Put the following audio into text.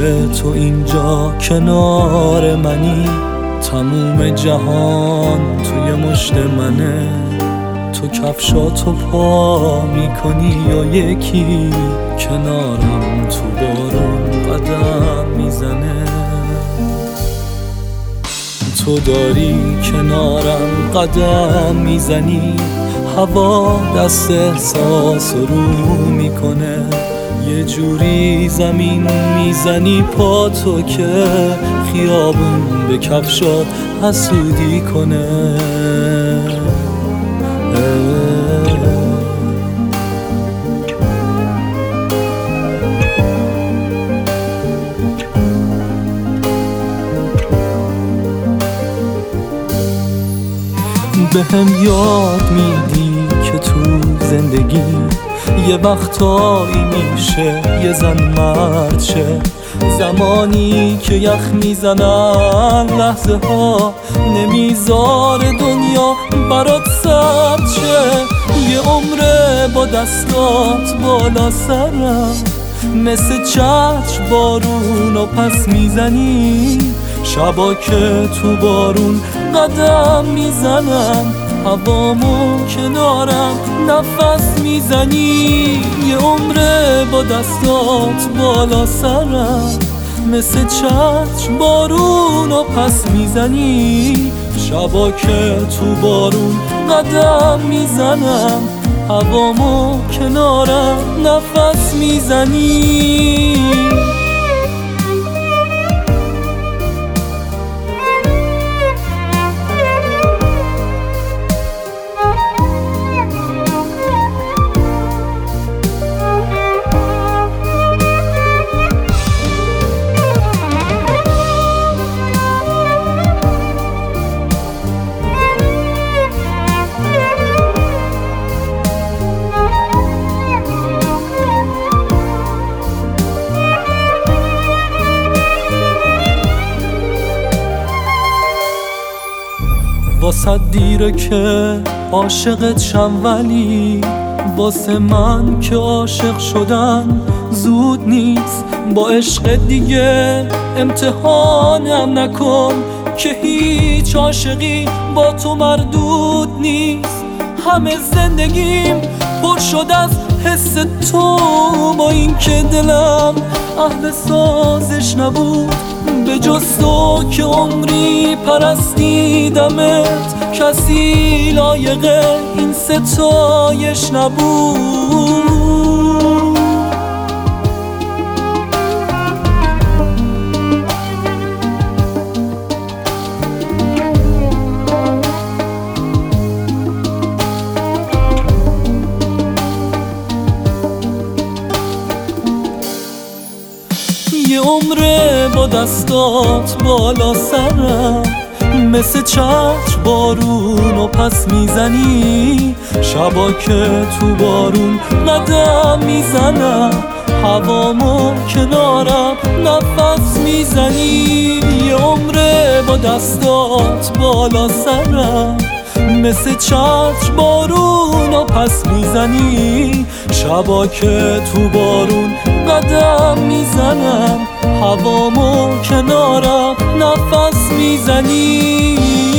که تو اینجا کنار منی، تموم جهان توی مشت منه. تو کفشاتو پا میکنی یا یکی کنارم تو بارون قدم میزنه. تو داری کنارم قدم میزنی، هوا دست احساس رو میکنه. یه جوری زمین میزنی پا تو که خیابون به کفشات حسودی کنه. به هم یاد میدی که تو زندگی یه وقتایی میشه یه زن مرد شه. زمانی که یخ میزنن لحظه ها نمیذار دنیا برات سرد شه. یه عمره با دستات بالا سرم، مثل چتر بارون و پس میزنی. شبا که تو بارون قدم میزنم، هوامو کنارم نفس میزنی. یه عمره با دستات بالا سرم، مثل چتر بارون و پس میزنی. شبا که تو بارون قدم میزنم، هوامو کنارم نفس میزنی. واسه دیره که عاشقت شم، ولی واسه من که عاشق شدن زود نیست. با عشق دیگه امتحانم نکن که هیچ عاشقی با تو مردود نیست. همه زندگیم پر شد از حس تو، با این که دلم اهل سازش نبود. به جز تو که عمری پرستیدمت، کسی لایق این ستایش نبود. یه عمره با دستات بالا سرم، مثل چتر بارون و پس میزنی. شبا که تو بارون قدم میزنم، هوامو کنارم نفس میزنی. یه عمره با دستات بالا سرم، مثل چتر بارون و پس میزنی. شبا که تو بارون قدم میزنم، هوامو کنارم نفس میزنی.